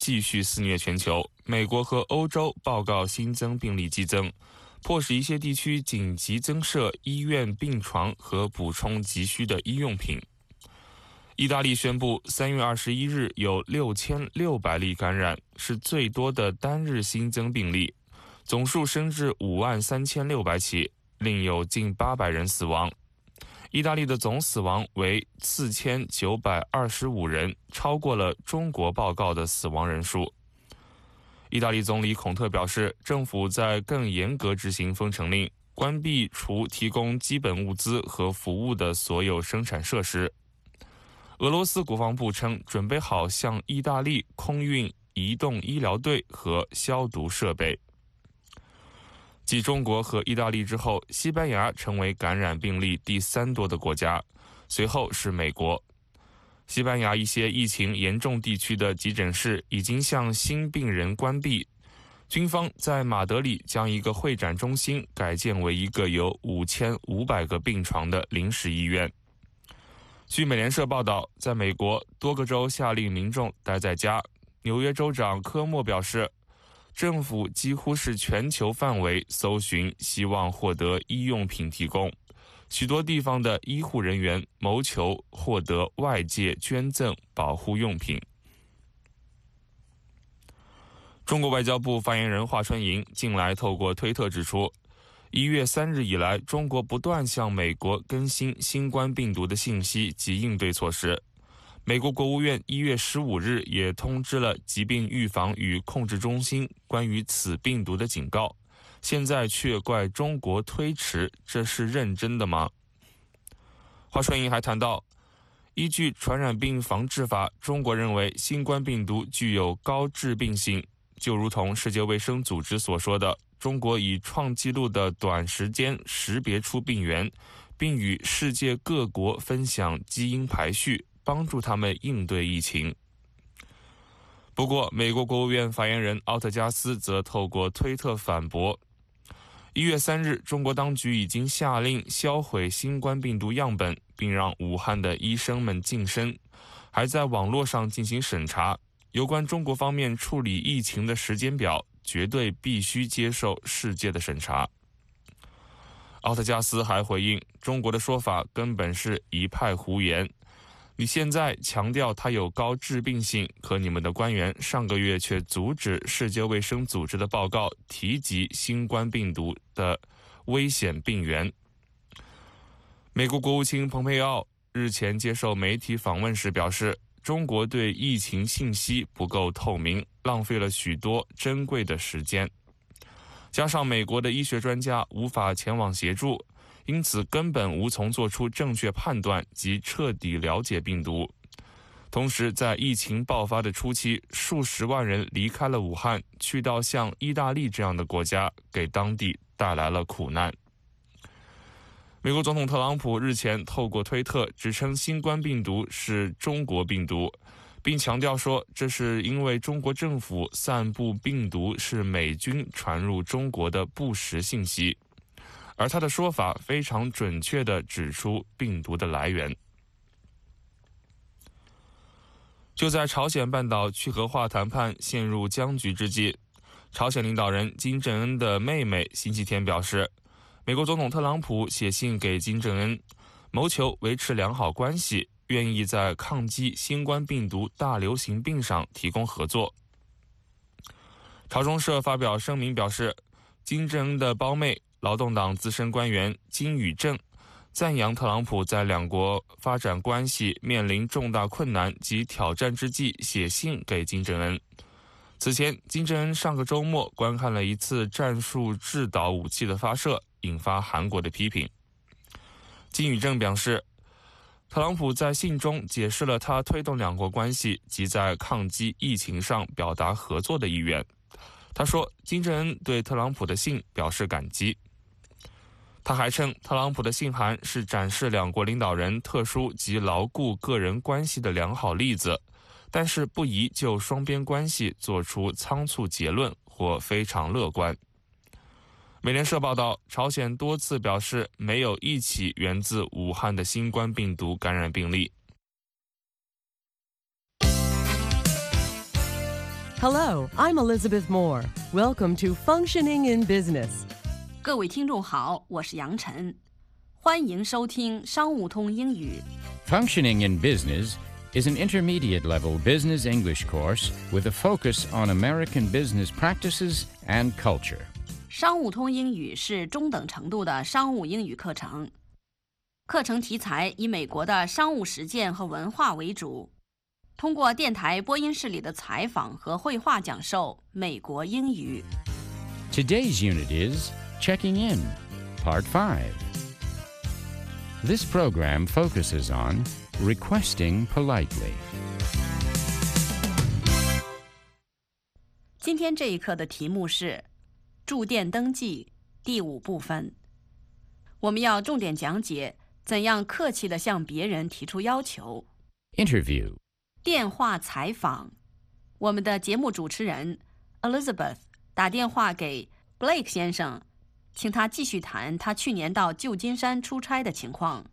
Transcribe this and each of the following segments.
继续肆虐全球，美国和欧洲报告新增病例激增，迫使一些地区紧急增设医院病床和补充急需的医用品。意大利宣布3月21日有6600例感染，是最多的单日新增病例，总数升至53600起，另有近800人死亡。意大利的总死亡为4925人，超过了中国报告的死亡人数。意大利总理孔特表示，政府在更严格执行封城令，关闭除提供基本物资和服务的所有生产设施。俄罗斯国防部称，准备好向意大利空运移动医疗队和消毒设备。继中国和意大利之后，西班牙成为感染病例第3多的国家，随后是美国。西班牙一些疫情严重地区的急诊室已经向新病人关闭，军方在马德里将一个会展中心改建为一个有5500个病床的临时医院。据美联社报道，在美国多个州下令民众待在家。纽约州长科莫表示，政府几乎是全球范围搜寻，希望获得医用品提供。许多地方的医护人员谋求获得外界捐赠保护用品。中国外交部发言人华春莹近来透过推特指出，1月3日以来，中国不断向美国更新新冠病毒的信息及应对措施。美国国务院1月15日也通知了疾病预防与控制中心关于此病毒的警告，现在却怪中国推迟，这是认真的吗？华春莹还谈到，依据传染病防治法，中国认为新冠病毒具有高致病性，就如同世界卫生组织所说的，中国以创纪录的短时间识别出病源，并与世界各国分享基因排序，帮助他们应对疫情。不过，美国国务院发言人奥特加斯则透过推特反驳，1月3日，中国当局已经下令销毁新冠病毒样本，并让武汉的医生们净身，还在网络上进行审查。有关中国方面处理疫情的时间表，绝对必须接受世界的审查。奥特加斯还回应，中国的说法根本是一派胡言。你现在强调它有高致病性，可你们的官员上个月却阻止世界卫生组织的报告提及新冠病毒的危险病源。美国国务卿蓬佩奥日前接受媒体访问时表示，中国对疫情信息不够透明，浪费了许多珍贵的时间。加上美国的医学专家无法前往协助，因此根本无从做出正确判断及彻底了解病毒。同时，在疫情爆发的初期，数十万人离开了武汉，去到像意大利这样的国家，给当地带来了苦难。美国总统特朗普日前透过推特指称新冠病毒是中国病毒，并强调说这是因为中国政府散布病毒是美军传入中国的不实信息，而他的说法非常准确地指出病毒的来源。就在朝鲜半岛去核化谈判陷入僵局之际，朝鲜领导人金正恩的妹妹星期天表示，美国总统特朗普写信给金正恩，谋求维持良好关系，愿意在抗击新冠病毒大流行病上提供合作。朝中社发表声明表示，金正恩的胞妹劳动党资深官员金宇正赞扬特朗普在两国发展关系面临重大困难及挑战之际写信给金正恩。此前，金正恩上个周末观看了一次战术制导武器的发射，引发韩国的批评。金宇正表示，特朗普在信中解释了他推动两国关系及在抗击疫情上表达合作的意愿。他说，金正恩对特朗普的信表示感激。他还称，特朗普的信函是展示两国领导人特殊及牢固个人关系的良好例子，但是不宜就双边关系做出仓促结论或非常乐观。美联社报道，朝鲜多次表示没有一起源自武汉的新冠病毒感染病例。 Hello, I'm Elizabeth Moore. Welcome to Functioning in Business. 各位听众好，我是杨晨，欢迎收听商务通英语。 Functioning in Business is an intermediate-level business English course with a focus on American business practices and culture. 商务通英语是中等程度的商务英语课程，课程题材以美国的商务实践和文化为主，通过电台播音室里的采访和绘画讲授美国英语。 Today's unit is Checking In, Part 5. This program focuses on requesting politely. 今天这一课的题目是住店登记第5部分，我们要重点讲解怎样客气地向别人提出要求。 Interview. 电话采访，我们的节目主持人 Elizabeth 打电话给 Blake 先生，请他继续谈他去年到旧金山出差的情况。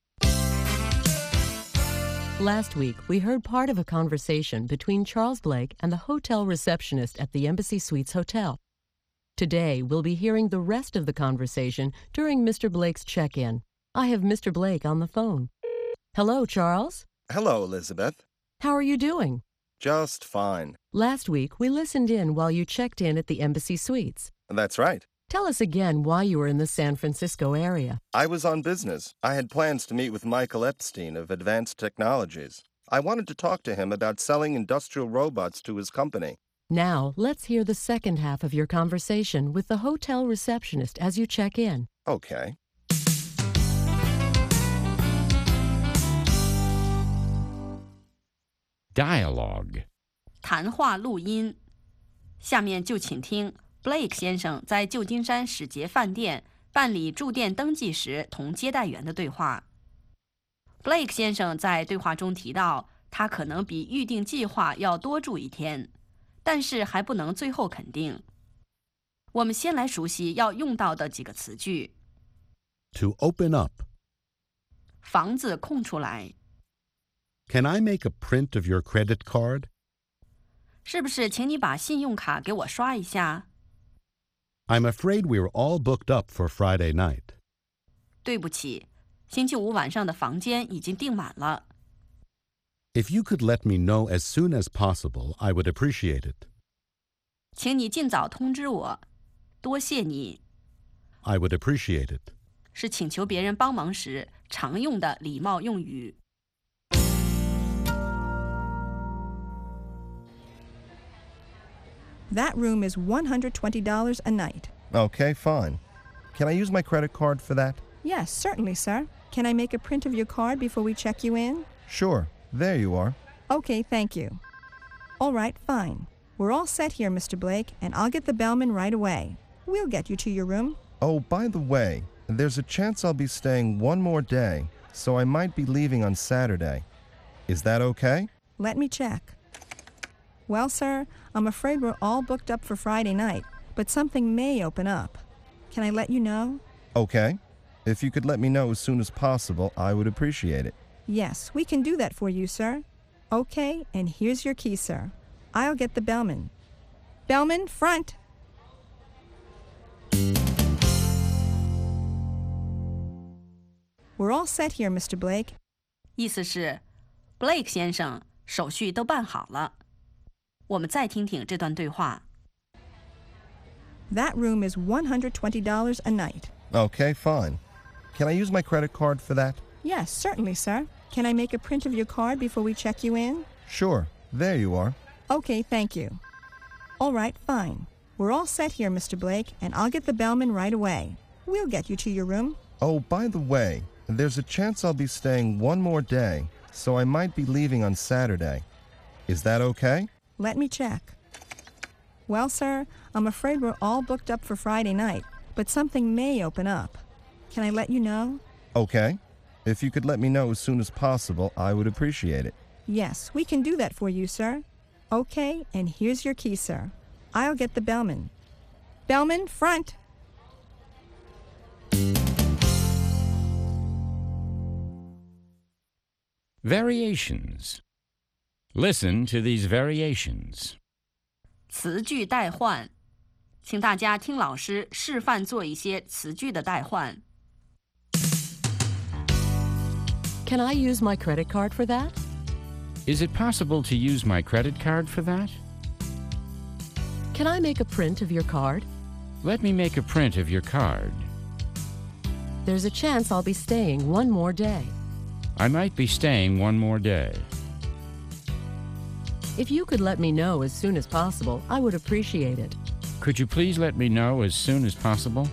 Last week, we heard part of a conversation between Charles Blake and the hotel receptionist at the Embassy Suites Hotel. Today, we'll be hearing the rest of the conversation during Mr. Blake's check-in. I have Mr. Blake on the phone. Hello, Charles. Hello, Elizabeth. How are you doing? Just fine. Last week, we listened in while you checked in at the Embassy Suites. That's right. Tell us again why you were in the San Francisco area. I was on business. I had plans to meet with Michael Epstein of Advanced Technologies. I wanted to talk to him about selling industrial robots to his company. Now, let's hear the second half of your conversation with the hotel receptionist as you check in. Okay. Dialogue. 谈话录音，下面就请听 Blake 先生在旧金山使节饭店办理住店登记时同接待员的对话。Blake 先生在对话中提到，他可能比预定计划要多住1天，但是还不能最后肯定。我们先来熟悉要用到的几个词句。 To open up. 房子空出来， Can I make a print of your credit card? 是不是请你把信用卡给我刷一下？ I'm afraid we're all booked up for Friday night. 对不起，星期5晚上的房间已经订满了。 If you could let me know as soon as possible, I would appreciate it. 请你尽早通知我，多谢你。 I would appreciate it. 是请求别人帮忙时常用的礼貌用语。 That room is $120 a night. Okay, fine. Can I use my credit card for that? Yes, certainly, sir. Can I make a print of your card before we check you in? Sure. There you are. Okay, thank you. All right, fine. We're all set here, Mr. Blake, and I'll get the bellman right away. We'll get you to your room. Oh, by the way, there's a chance I'll be staying one more day, so I might be leaving on Saturday. Is that okay? Let me check. Well, sir, I'm afraid we're all booked up for Friday night, but something may open up. Can I let you know? Okay. If you could let me know as soon as possible, I would appreciate it. Yes, we can do that for you, sir. Okay, and here's your key, sir. I'll get the bellman. Bellman, front! We're all set here, Mr. Blake. 意思是 Blake 先生手续都办好了。我们再听听这段对话。 That room is $120 a night. Okay, fine. Can I use my credit card for that? Yes, certainly, sir. Can I make a print of your card before we check you in? Sure. There you are. Okay, thank you. All right, fine. We're all set here, Mr. Blake, and I'll get the bellman right away. We'll get you to your room. Oh, by the way, there's a chance I'll be staying one more day, so I might be leaving on Saturday. Is that okay? Let me check. Well, sir, I'm afraid we're all booked up for Friday night, but something may open up. Can I let you know? Okay. If you could let me know as soon as possible, I would appreciate it. Yes, we can do that for you, sir. Okay, and here's your key, sir. I'll get the bellman. Bellman, front! Variations. Listen to these variations. 词句代换，请大家听老师示范做一些词句的代换。 Can I use my credit card for that? Is it possible to use my credit card for that? Can I make a print of your card? Let me make a print of your card. There's a chance I'll be staying one more day. I might be staying one more day. If you could let me know as soon as possible, I would appreciate it. Could you please let me know as soon as possible?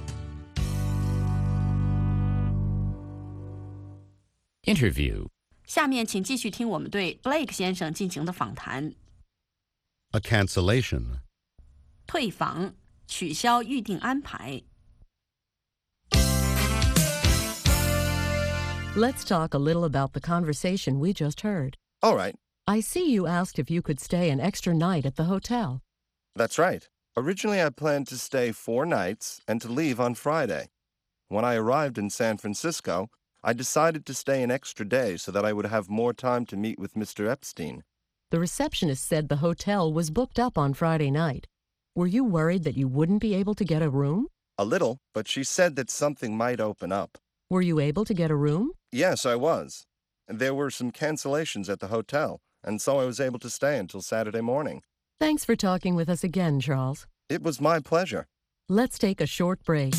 Interview. 下面请继续听我们对 Blake 先生进行的访谈。 A cancellation. 退房，取消预定安排。 Let's talk a little about the conversation we just heard. All right, I see you asked if you could stay an extra night at the hotel. that's right. Originally, I planned to stay 4 nights and to leave on Friday. When I arrived in San Francisco, I decided to stay an extra day so that I would have more time to meet with Mr. Epstein. The receptionist said the hotel was booked up on Friday night. Were you worried that you wouldn't be able to get a room? A little, but she said that something might open up. Were you able to get a room? Yes, I was. There were some cancellations at the hotel, and so I was able to stay until Saturday morning. Thanks for talking with us again, Charles. It was my pleasure. Let's take a short break.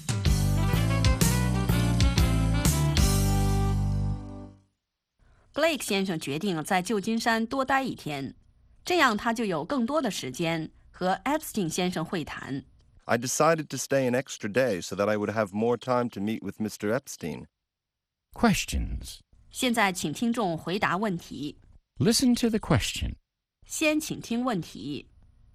Blake 先生决定在旧金山多待一天，这样他就有更多的时间和 Epstein 先生会谈。 I decided to stay an extra day so that I would have more time to meet with Mr. Epstein. Questions. 现在请听众回答问题。 Listen to the question. 先请听问题。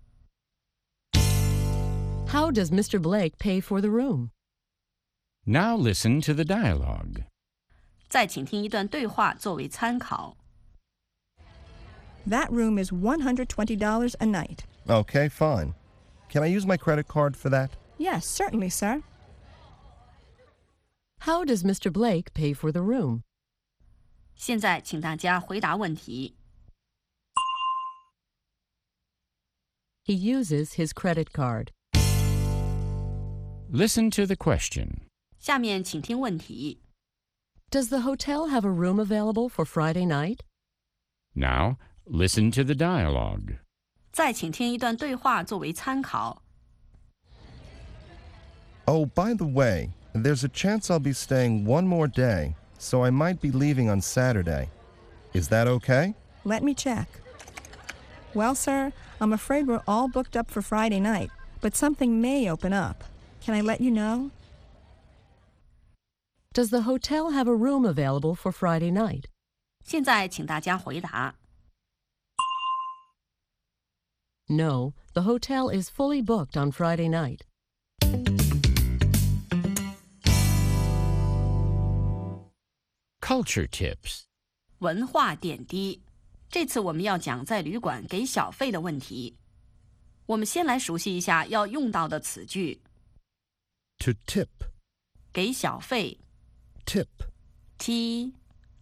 How does Mr. Blake pay for the room? Now listen to the dialogue. 再请听一段对话作为参考。 That room is $120 a night. Okay, fine. Can I use my credit card for that? Yes, certainly, sir. How does Mr. Blake pay for the room? 现在请大家回答问题。 He uses his credit card. Listen to the question. 下面请听问题。 Does the hotel have a room available for Friday night? Now listen to the dialogue. 再请听一段对话作为参考。 Oh, by the way, there's a chance I'll be staying one more day, so I might be leaving on Saturday. Is that okay? Let me check. Well, sir, I'm afraid we're all booked up for Friday night, but something may open up. Can I let you know? Does the hotel have a room available for Friday night? 现在请大家回答。 No, the hotel is fully booked on Friday night. Culture tips. 文化点滴，这次我们要讲在旅馆给小费的问题。我们先来熟悉一下要用到的词句。 To tip. 给小费 Tip. ，T-I-P，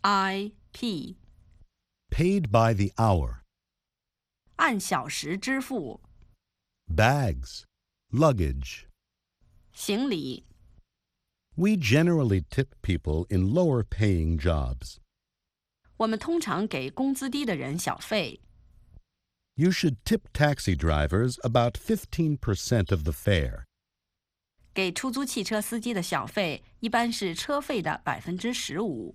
Paid by the hour. 按小时支付， Bags. Luggage. 行李， We generally tip people in lower paying jobs. 我们通常给工资低的人小费。 You should tip taxi drivers about 15% of the fare. 给出租汽车司机的小费一般是车费的15%。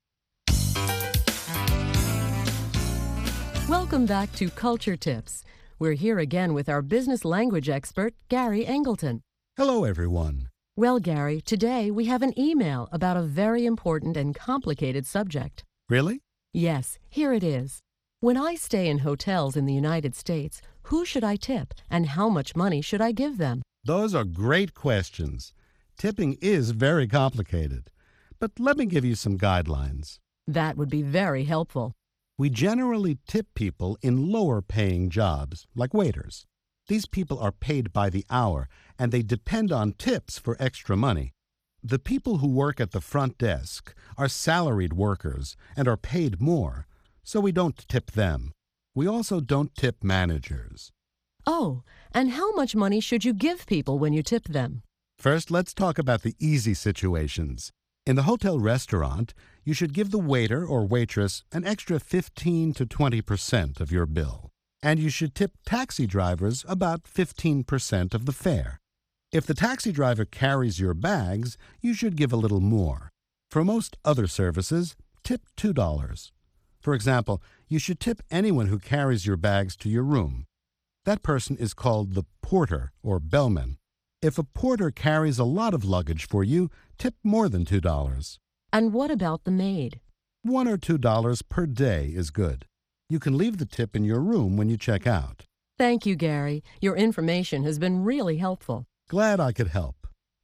Welcome back to Culture Tips. We're here again with our business language expert, Gary Angleton. Hello, everyone. Well, Gary, today we have an email about a very important and complicated subject. Really? Yes, here it is. When I stay in hotels in the United States, who should I tip and how much money should I give them? Those are great questions. Tipping is very complicated. But let me give you some guidelines. That would be very helpful. We generally tip people in lower paying jobs, like waiters. These people are paid by the hour, and they depend on tips for extra money. The people who work at the front desk are salaried workers and are paid more, so we don't tip them. We also don't tip managers. Oh, and how much money should you give people when you tip them? First, let's talk about the easy situations. In the hotel restaurant, you should give the waiter or waitress an extra 15 to 20% of your bill. And you should tip taxi drivers about 15% of the fare. If the taxi driver carries your bags, you should give a little more. For most other services, tip $2. For example, you should tip anyone who carries your bags to your room. That person is called the porter or bellman. If a porter carries a lot of luggage for you, tip more than $2. And what about the maid? $1 or $2 per day is good. You can leave the tip in your room when you check out. Thank you, Gary. Your information has been really helpful. Glad I could help.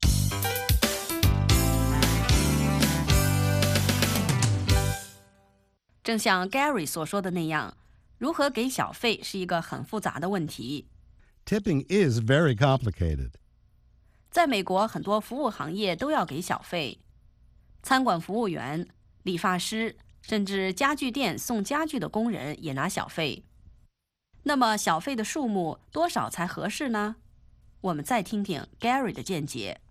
正像 Gary 所说的那样，如何给小费是一个很复杂的问题。 Tipping is very complicated. 在美国，很多服务行业都要给小费，餐馆服务员、理发师，甚至家具店送家具的工人也拿小费。那么，小费的数目多少才合适呢？我们再听听 Gary 的见解。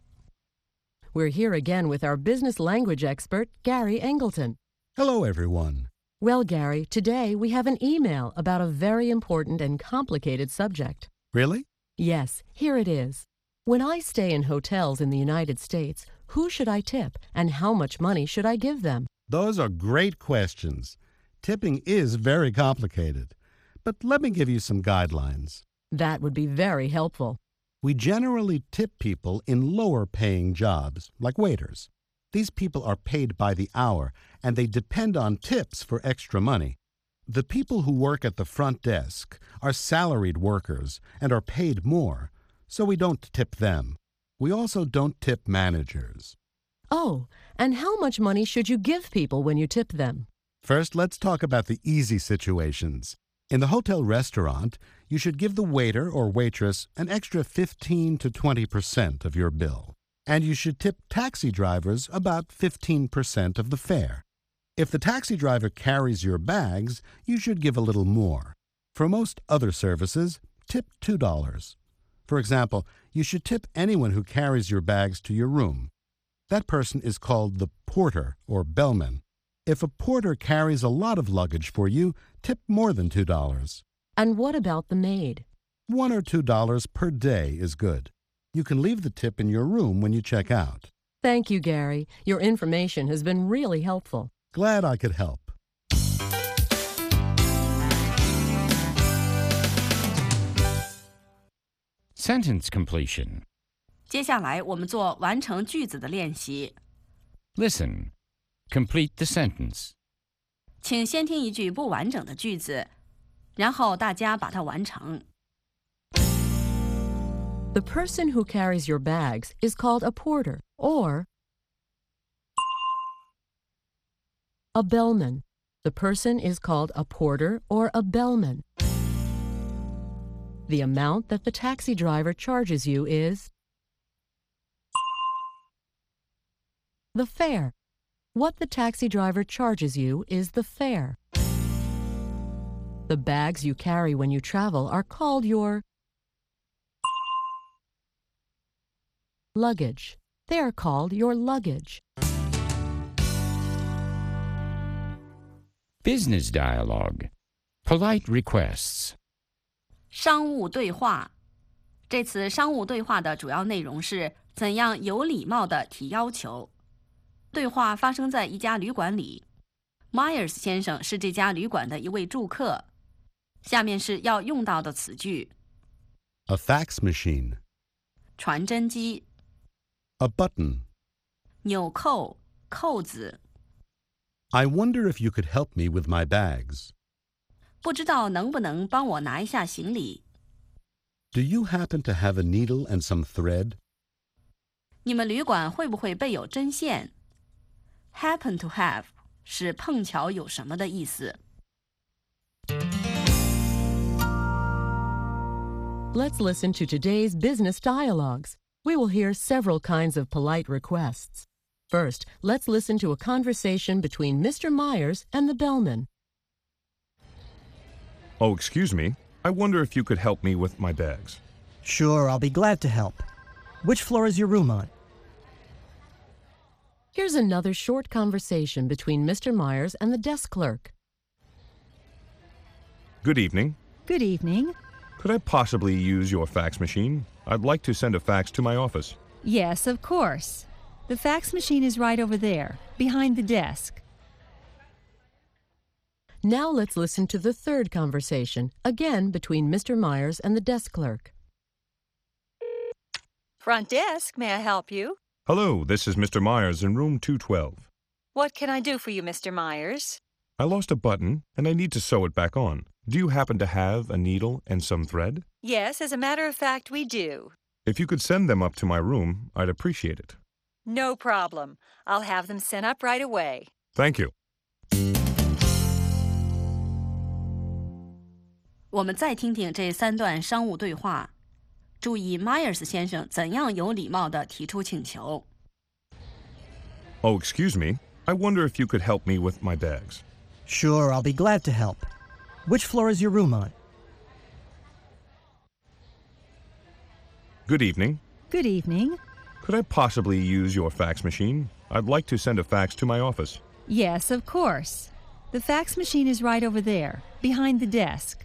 We're here again with our business language expert, Gary Angleton. Hello, everyone. Well, Gary, today we have an email about a very important and complicated subject. Really? Yes, here it is. When I stay in hotels in the United States, who should I tip and how much money should I give them? Those are great questions. Tipping is very complicated. But let me give you some guidelines. That would be very helpful. We generally tip people in lower-paying jobs, like waiters. These people are paid by the hour, and they depend on tips for extra money. The people who work at the front desk are salaried workers and are paid more, so we don't tip them. We also don't tip managers. Oh, and how much money should you give people when you tip them? First, let's talk about the easy situations. In the hotel restaurant, you should give the waiter or waitress an extra 15 to 20% of your bill. And you should tip taxi drivers about 15% of the fare. If the taxi driver carries your bags, you should give a little more. For most other services, tip $2. For example, you should tip anyone who carries your bags to your room. That person is called the porter or bellman. If a porter carries a lot of luggage for you, tip more than $2. And what about the maid? $1 or $2 per day is good. You can leave the tip in your room when you check out. Thank you, Gary. Your information has been really helpful. Glad I could help. Sentence completion. 接下来我们做完成句子的练习。 Listen. Complete the sentence. 请先听一句不完整的句子，然后大家把它完成。 The person who carries your bags is called a porter or a bellman. The person is called a porter or a bellman. The amount that the taxi driver charges you is the fare. What the taxi driver charges you is the fare. The bags you carry when you travel are called your luggage. They are called your luggage. Business dialogue. Polite requests. 商务对话。这次商务对话的主要内容是怎样有礼貌地提要求。对话发生在一家旅馆里 ，Myers 先生是这家旅馆的一位住客。下面是要用到的词句 A fax machine. 传真机、 A button. 纽扣、扣子。 I wonder if you could help me with my bags. 不知道能不能帮我拿一下行李？ Do you happen to have a needle and some thread? 你们旅馆会不会备有针线 ？Happen to have 是碰巧有什么的意思。 Let's listen to today's business dialogues. We will hear several kinds of polite requests. First, let's listen to a conversation between Mr. Myers and the bellman. Oh, excuse me. I wonder if you could help me with my bags. Sure, I'll be glad to help. Which floor is your room on? Here's another short conversation between Mr. Myers and the desk clerk. Good evening. Good evening. Could I possibly use your fax machine? I'd like to send a fax to my office. Yes, of course. The fax machine is right over there, behind the desk. Now let's listen to the third conversation, again between Mr. Myers and the desk clerk. Front desk, may I help you? Hello, this is Mr. Myers in room 212. What can I do for you, Mr. Myers? I lost a button and I need to sew it back on. Do you happen to have a needle and some thread? Yes, as a matter of fact, we do. If you could send them up to my room, I'd appreciate it. No problem. I'll have them sent up right away. Thank you. 我们再听听这3段商务对话，注意 Myers 先生怎样有礼貌地提出请求。 Oh, excuse me. I wonder if you could help me with my bags. Sure, I'll be glad to help. Which floor is your room on? Good evening. Good evening. Could I possibly use your fax machine? I'd like to send a fax to my office. Yes, of course. The fax machine is right over there, behind the desk.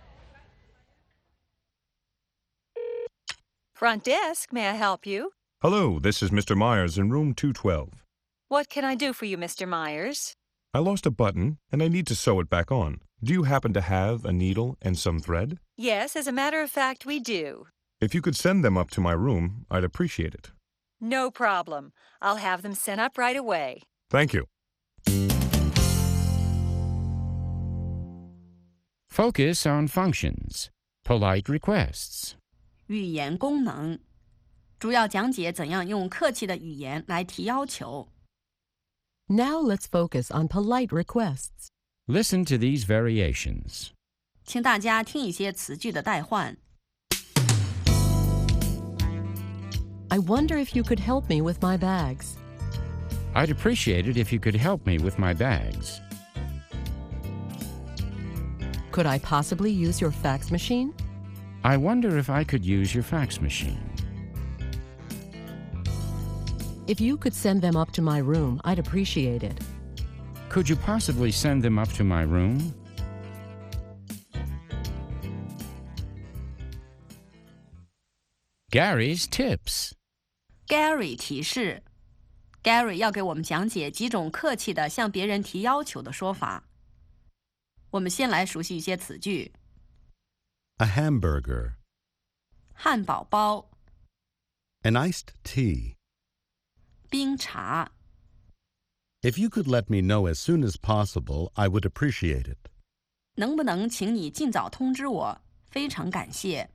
Front desk, may I help you? Hello, this is Mr. Myers in room 212. What can I do for you, Mr. Myers? I lost a button and I need to sew it back on. Do you happen to have a needle and some thread? Yes, as a matter of fact, we do. If you could send them up to my room, I'd appreciate it. No problem. I'll have them sent up right away. Thank you. Focus on functions. Polite requests. 语言功能，主要讲解怎样用客气的语言来提要求。 Now let's focus on polite requests. Listen to these variations. 请大家听一些词句的代换。 I wonder if you could help me with my bags. I'd appreciate it if you could help me with my bags. Could I possibly use your fax machine? I wonder if I could use your fax machine. If you could send them up to my room, I'd appreciate it. Could you possibly send them up to my room? Gary's tips. Gary 提示 ，Gary 要给我们讲解几种客气的向别人提要求的说法。我们先来熟悉一些词句。 A hamburger. 汉堡包、 An iced tea. 冰茶。 If you could let me know as soon as possible, I would appreciate it. 能不能请你尽早通知我？非常感谢。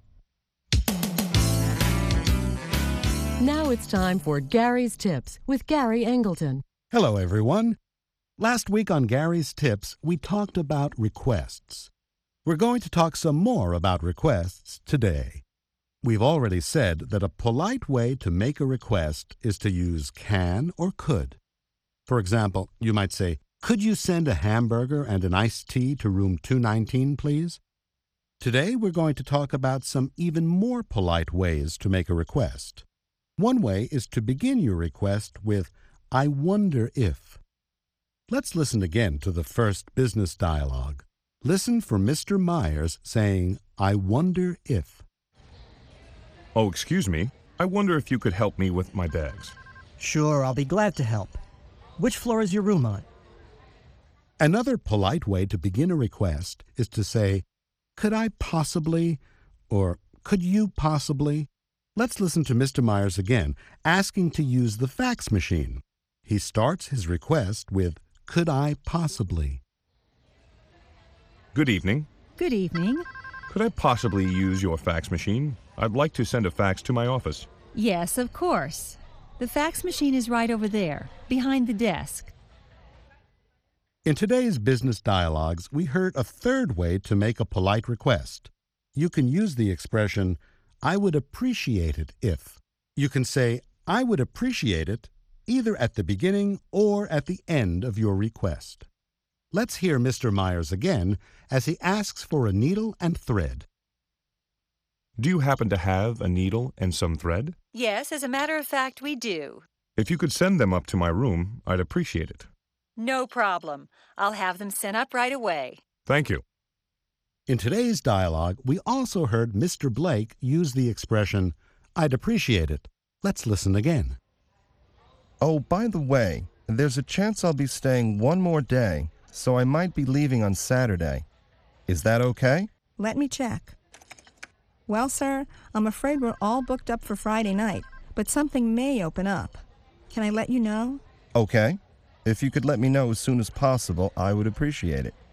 Now it's time for Gary's Tips with Gary Angleton. Hello, everyone. Last week on Gary's Tips, we talked about requests. We're going to talk some more about requests today. We've already said that a polite way to make a request is to use can or could. For example, you might say, "Could you send a hamburger and an iced tea to room 219, please?" Today, we're going to talk about some even more polite ways to make a request. One way is to begin your request with, "I wonder if." Let's listen again to the first business dialogue. Listen for Mr. Myers saying, "I wonder if." Oh, excuse me. I wonder if you could help me with my bags. Sure, I'll be glad to help. Which floor is your room on? Another polite way to begin a request is to say, "Could I possibly," or "Could you possibly?" Let's listen to Mr. Myers again, asking to use the fax machine. He starts his request with, "Could I possibly?" Good evening. Good evening. Could I possibly use your fax machine? I'd like to send a fax to my office. Yes, of course. The fax machine is right over there, behind the desk. In today's business dialogues, we heard a third way to make a polite request. You can use the expression, "I would appreciate it if." You can say, "I would appreciate it," either at the beginning or at the end of your request. Let's hear Mr. Myers again as he asks for a needle and thread. Do you happen to have a needle and some thread? Yes, as a matter of fact, we do. If you could send them up to my room, I'd appreciate it. No problem. I'll have them sent up right away. Thank you. In today's dialogue, we also heard Mr. Blake use the expression, "I'd appreciate it." Let's listen again. Oh, by the way, there's a chance I'll be staying one more day, so I might be leaving on Saturday. Is that okay? Let me check. Well, sir, I'm afraid we're all booked up for Friday night, but something may open up. Can I let you know? Okay. If you could let me know as soon as possible, I would appreciate it.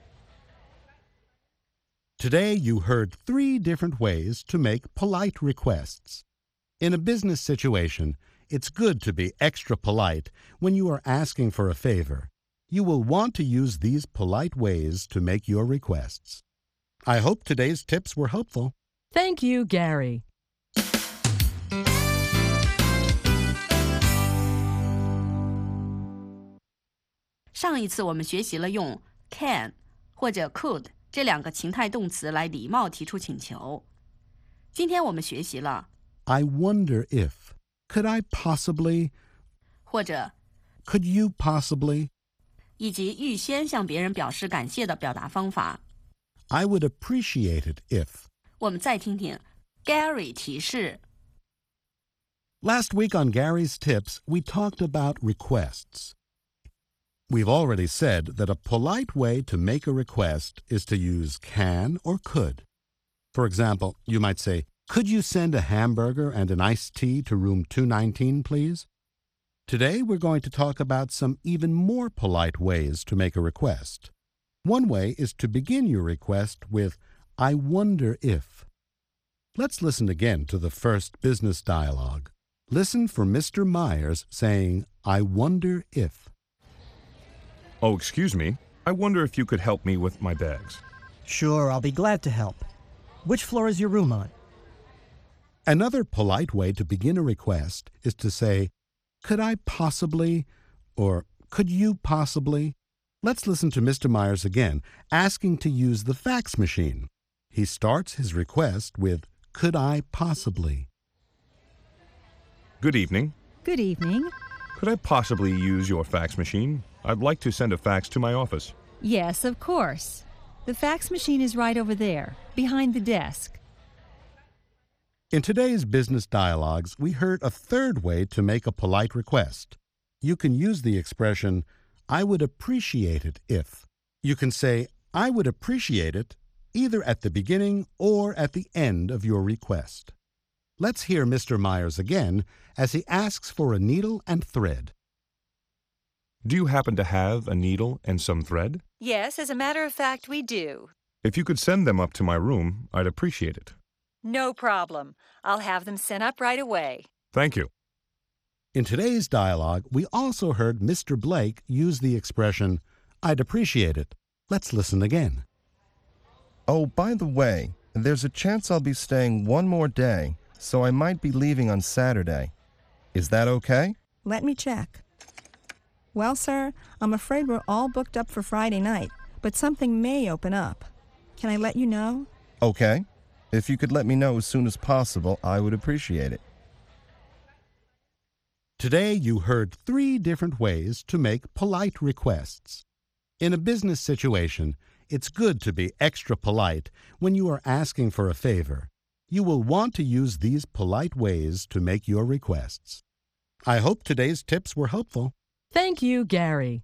Today you heard 3 different ways to make polite requests. In a business situation, it's good to be extra polite when you are asking for a favor. You will want to use these polite ways to make your requests. I hope today's tips were helpful. Thank you, Gary. 上一次我们学习了用 can 或者 could 这2个情态动词来礼貌提出请求。今天我们学习了 I wonder if, could I possibly, 或者 could you possibly, 以及预先向别人表示感谢的表达方法。 I would appreciate it if. 我们再听听 Gary 提示。 Last week on Gary's Tips, we talked about requests. We've already said that a polite way to make a request is to use can or could. For example, you might say, "Could you send a hamburger and an iced tea to room 219, please?" Today, we're going to talk about some even more polite ways to make a request. One way is to begin your request with, "I wonder if." Let's listen again to the first business dialogue. Listen for Mr. Myers saying, "I wonder if." Oh, excuse me. I wonder if you could help me with my bags. Sure, I'll be glad to help. Which floor is your room on? Another polite way to begin a request is to say, "Could I possibly," or "Could you possibly?" Let's listen to Mr. Myers again, asking to use the fax machine. He starts his request with, "Could I possibly?" Good evening. Good evening. Could I possibly use your fax machine? I'd like to send a fax to my office. Yes, of course. The fax machine is right over there, behind the desk. In today's business dialogues, we heard a third way to make a polite request. You can use the expression, "I would appreciate it if." You can say, "I would appreciate it," either at the beginning or at the end of your request. Let's hear Mr. Myers again as he asks for a needle and thread. Do you happen to have a needle and some thread? Yes, as a matter of fact, we do. If you could send them up to my room, I'd appreciate it. No problem. I'll have them sent up right away. Thank you. In today's dialogue, we also heard Mr. Blake use the expression, "I'd appreciate it." Let's listen again. Oh, by the way, there's a chance I'll be staying one more day, so I might be leaving on Saturday. Is that okay? Let me check. Well, sir, I'm afraid we're all booked up for Friday night, but something may open up. Can I let you know? Okay. If you could let me know as soon as possible, I would appreciate it. Today you heard 3 different ways to make polite requests. In a business situation, it's good to be extra polite when you are asking for a favor. You will want to use these polite ways to make your requests. I hope today's tips were helpful. Thank you, Gary.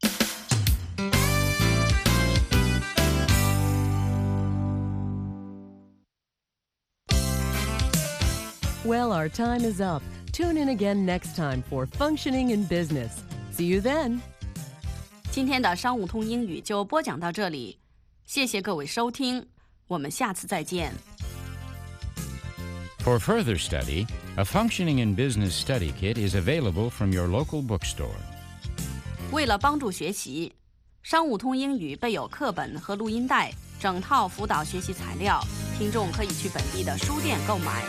Well, our time is up. Tune in again next time for Functioning in Business. See you then. 今天的商务通英语就播讲到这里，谢谢各位收听，我们下次再见。 For further study, a Functioning in Business study kit is available from your local bookstore. 为了帮助学习，商务通英语备有课本和录音带，整套辅导学习材料，听众可以去本地的书店购买。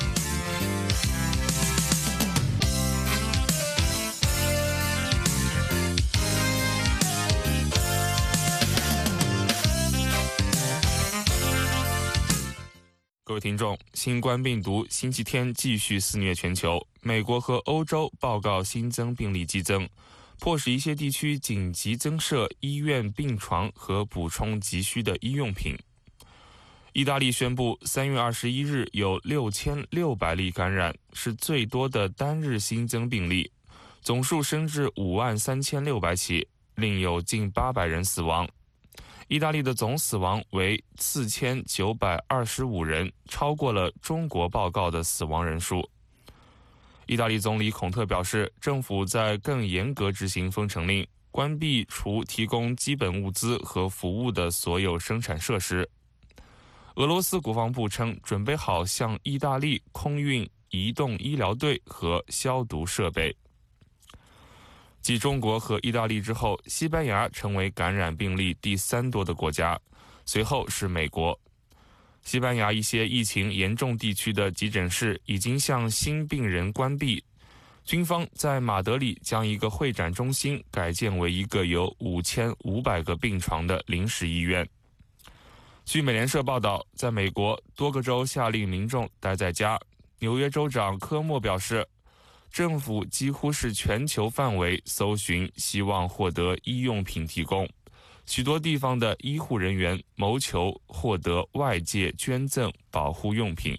各位听众，新冠病毒星期天继续肆虐全球，美国和欧洲报告新增病例激增，迫使一些地区紧急增设医院病床和补充急需的医用品。意大利宣布3月21日有6600例感染，是最多的单日新增病例，总数升至53600起，另有近800人死亡。意大利的总死亡为4925人，超过了中国报告的死亡人数。意大利总理孔特表示，政府在更严格执行封城令，关闭除提供基本物资和服务的所有生产设施。俄罗斯国防部称，准备好向意大利空运移动医疗队和消毒设备。继中国和意大利之后，西班牙成为感染病例第3多的国家，随后是美国。西班牙一些疫情严重地区的急诊室已经向新病人关闭，军方在马德里将一个会展中心改建为一个有5500个病床的临时医院。据美联社报道，在美国多个州下令民众待在家。纽约州长科莫表示，政府几乎是全球范围搜寻，希望获得医用品提供。许多地方的医护人员谋求获得外界捐赠保护用品。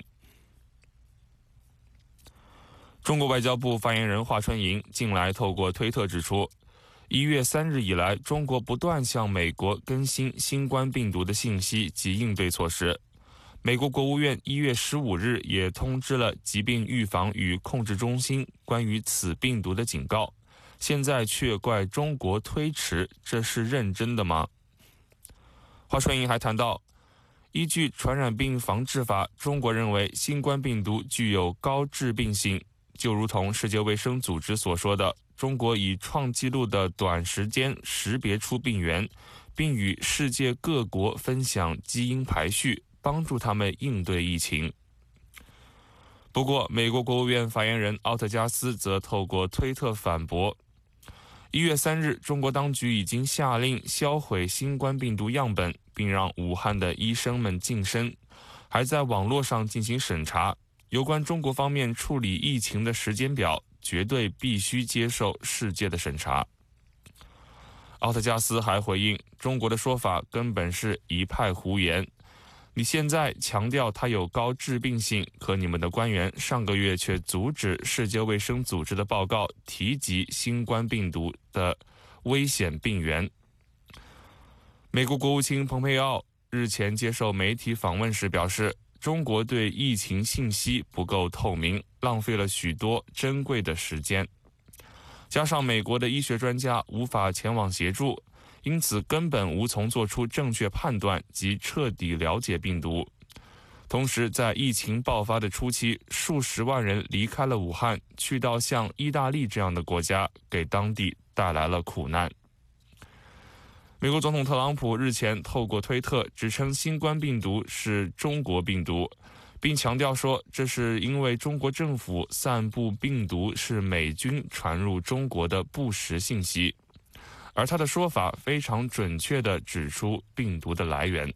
中国外交部发言人华春莹近来透过推特指出，1月3日以来，中国不断向美国更新新冠病毒的信息及应对措施。美国国务院1月15日也通知了疾病预防与控制中心关于此病毒的警告，现在却怪中国推迟，这是认真的吗？华春莹还谈到，依据《传染病防治法》，中国认为新冠病毒具有高致病性，就如同世界卫生组织所说的，中国以创纪录的短时间识别出病源，并与世界各国分享基因排序，帮助他们应对疫情。不过，美国国务院发言人奥特加斯则透过推特反驳，1月3日，中国当局已经下令销毁新冠病毒样本，并让武汉的医生们净身，还在网络上进行审查。有关中国方面处理疫情的时间表，绝对必须接受世界的审查。奥特加斯还回应，中国的说法根本是一派胡言。你现在强调它有高致病性，可你们的官员上个月却阻止世界卫生组织的报告提及新冠病毒的危险病源。美国国务卿蓬佩奥日前接受媒体访问时表示，中国对疫情信息不够透明，浪费了许多珍贵的时间，加上美国的医学专家无法前往协助，因此根本无从做出正确判断及彻底了解病毒。同时，在疫情爆发的初期，数十万人离开了武汉，去到像意大利这样的国家，给当地带来了苦难。美国总统特朗普日前透过推特指称新冠病毒是中国病毒，并强调说这是因为中国政府散布病毒是美军传入中国的不实信息，而他的说法非常准确地指出病毒的来源。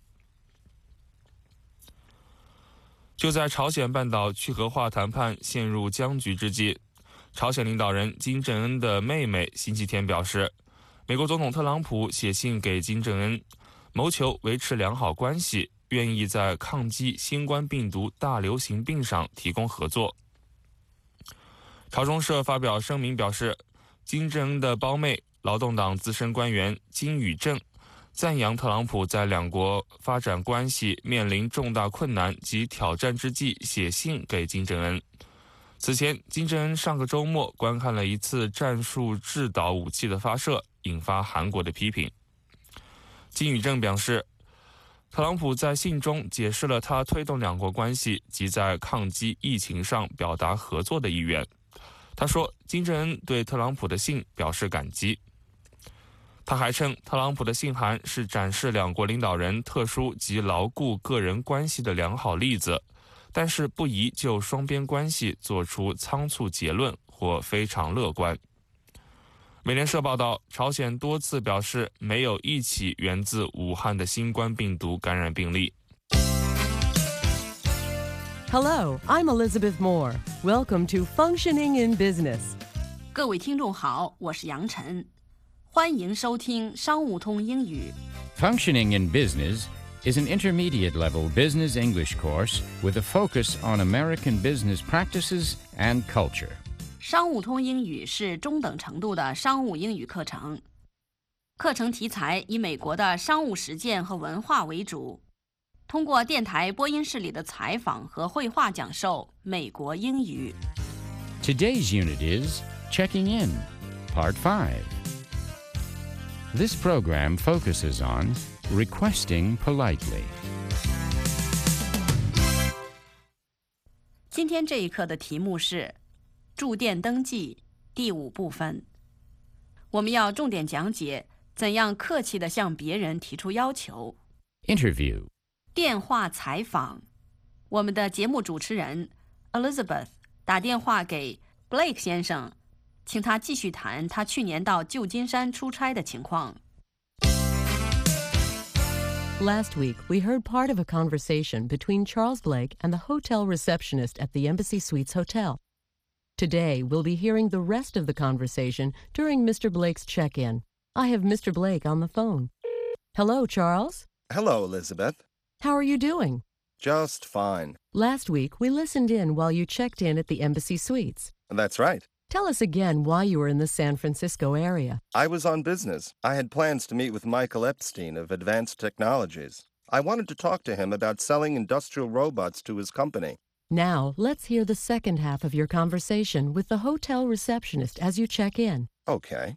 就在朝鲜半岛去核化谈判陷入僵局之际，朝鲜领导人金正恩的妹妹星期天表示，美国总统特朗普写信给金正恩，谋求维持良好关系，愿意在抗击新冠病毒大流行病上提供合作。朝中社发表声明表示，金正恩的胞妹劳动党资深官员金宇正赞扬特朗普在两国发展关系面临重大困难及挑战之际写信给金正恩。此前，金正恩上个周末观看了一次战术制导武器的发射，引发韩国的批评。金宇正表示，特朗普在信中解释了他推动两国关系及在抗击疫情上表达合作的意愿。他说，金正恩对特朗普的信表示感激。他还称，特朗普的信函是展示两国领导人特殊及牢固个人关系的良好例子，但是不宜就双边关系做出仓促结论或非常乐观。美联社报道，朝鲜多次表示没有一起源自武汉的新冠病毒感染病例。 Hello, I'm Elizabeth Moore. Welcome to Functioning in Business. 各位听众好，我是杨晨，欢迎收听商务通英语。 Functioning in Business is an intermediate-level business English course with a focus on American business practices and culture. 商务通英语是中等程度的商务英语课程，课程题材以美国的商务实践和文化为主，通过电台播音室里的采访和绘画讲授美国英语。 Today's unit is Checking In, Part 5. This program focuses on requesting politely. 今天这一课的题目是住店登记第5部分。我们要重点讲解怎样客气地向别人提出要求。 Interview. 电话采访。我们的节目主持人 Elizabeth 打电话给 Blake 先生，请他继续谈他去年到旧金山出差的情况。 Last week, we heard part of a conversation between Charles Blake and the hotel receptionist at the Embassy Suites Hotel. Today, we'll be hearing the rest of the conversation during Mr. Blake's check-in. I have Mr. Blake on the phone. Hello, Charles. Hello, Elizabeth. How are you doing? Just fine. Last week, we listened in while you checked in at the Embassy Suites. That's right. Tell us again why you were in the San Francisco area. I was on business. I had plans to meet with Michael Epstein of Advanced Technologies. I wanted to talk to him about selling industrial robots to his company. Now, let's hear the second half of your conversation with the hotel receptionist as you check in. Okay.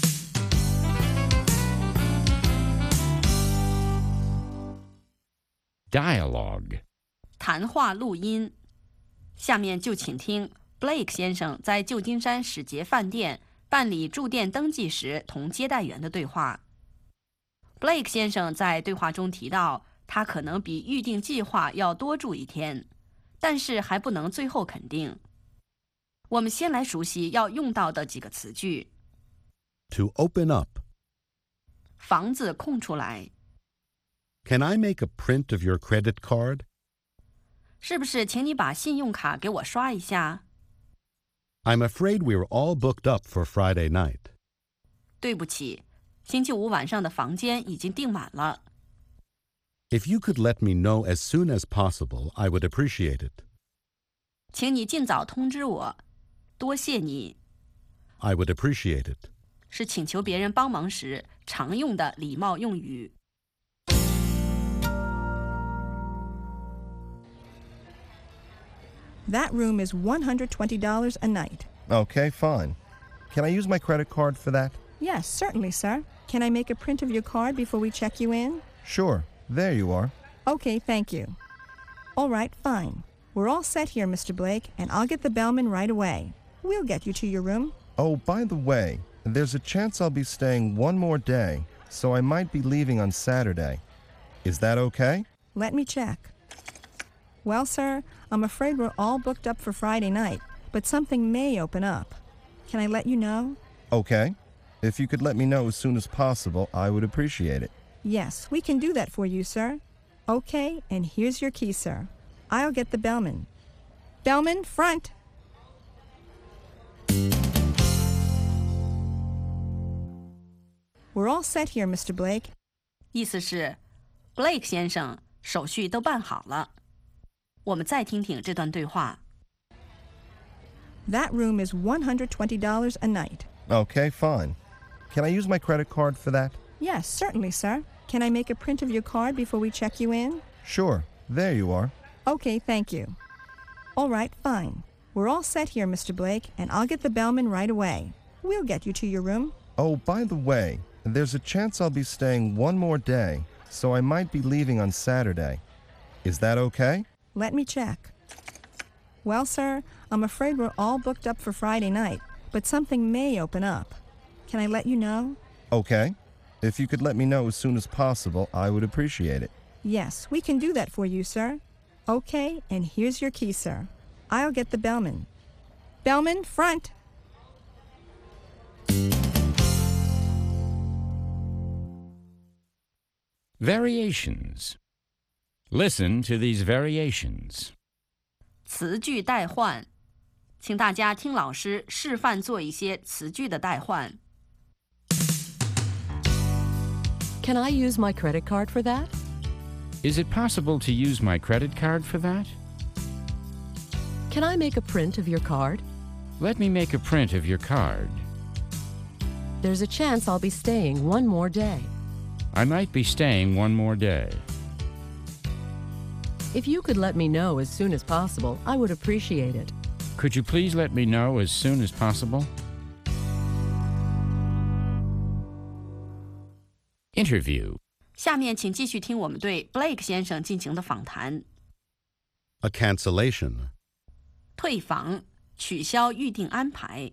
Dialogue. 谈话录音。下面就请听 Blake 先生在旧金山使节饭店办理住店登记时同接待员的对话。Blake 先生在对话中提到，他可能比预定计划要多住1天，但是还不能最后肯定。我们先来熟悉要用到的几个词句。 To open up. 房子空出来。 Can I make a print of your credit card? 是不是请你把信用卡给我刷一下？ I'm afraid we're all booked up for Friday night. 对不起，星期五晚上的房间已经订满了。 If you could let me know as soon as possible, I would appreciate it. 请你尽早通知我，多谢你。 I would appreciate it. 是请求别人帮忙时常用的礼貌用语。 That room is $120 a night. Okay, fine. Can I use my credit card for that? Yes, certainly, sir. Can I make a print of your card before we check you in? Sure. There you are. Okay, thank you. All right, fine. We're all set here, Mr. Blake, and I'll get the bellman right away. We'll get you to your room. Oh, by the way, there's a chance I'll be staying one more day, so I might be leaving on Saturday. Is that okay? Let me check. Well, sir, I'm afraid we're all booked up for Friday night, but something may open up. Can I let you know? Okay. If you could let me know as soon as possible, I would appreciate it. Yes, we can do that for you, sir. Okay, and here's your key, sir. I'll get the bellman. Bellman, front! We're all set here, Mr. Blake. 意思是 Blake 先生手续都办好了。我们再听听这段对话。 That room is $120 a night. Okay, fine. Can I use my credit card for that? Yes, certainly, sir. Can I make a print of your card before we check you in? Sure. There you are. Okay, thank you. All right, fine. We're all set here, Mr. Blake, and I'll get the bellman right away. We'll get you to your room. Oh, by the way, there's a chance I'll be staying one more day, so I might be leaving on Saturday. Is that okay? Let me check. Well, sir, I'm afraid we're all booked up for Friday night, but something may open up. Can I let you know? Okay. If you could let me know as soon as possible, I would appreciate it. Yes, we can do that for you, sir. Okay, and here's your key, sir. I'll get the bellman. Bellman, front! Variations. Listen to these variations. 词句代换，请大家听老师示范做一些词句的代换。 Can I use my credit card for that? Is it possible to use my credit card for that? Can I make a print of your card? Let me make a print of your card. There's a chance I'll be staying one more day. I might be staying one more day. If you could let me know as soon as possible, I would appreciate it. Could you please let me know as soon as possible? Interview. 下面请继续听我们对 Blake 先生进行的访谈。 A cancellation. 退房，取消预定安排。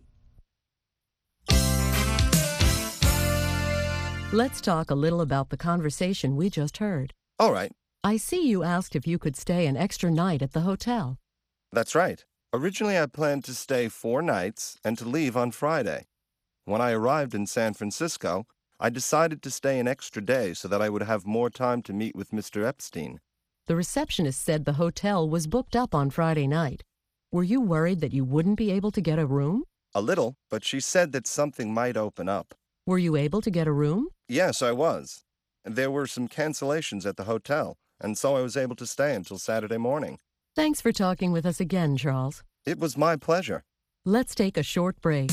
Let's talk a little about the conversation we just heard. All right. I see you asked if you could stay an extra night at the hotel. That's right. Originally, I planned to stay 4 nights and to leave on Friday. When I arrived in San Francisco, I decided to stay an extra day so that I would have more time to meet with Mr. Epstein. The receptionist said the hotel was booked up on Friday night. Were you worried that you wouldn't be able to get a room? A little, but she said that something might open up. Were you able to get a room? Yes, I was. There were some cancellations at the hotel, and so I was able to stay until Saturday morning. Thanks for talking with us again, Charles. It was my pleasure. Let's take a short break.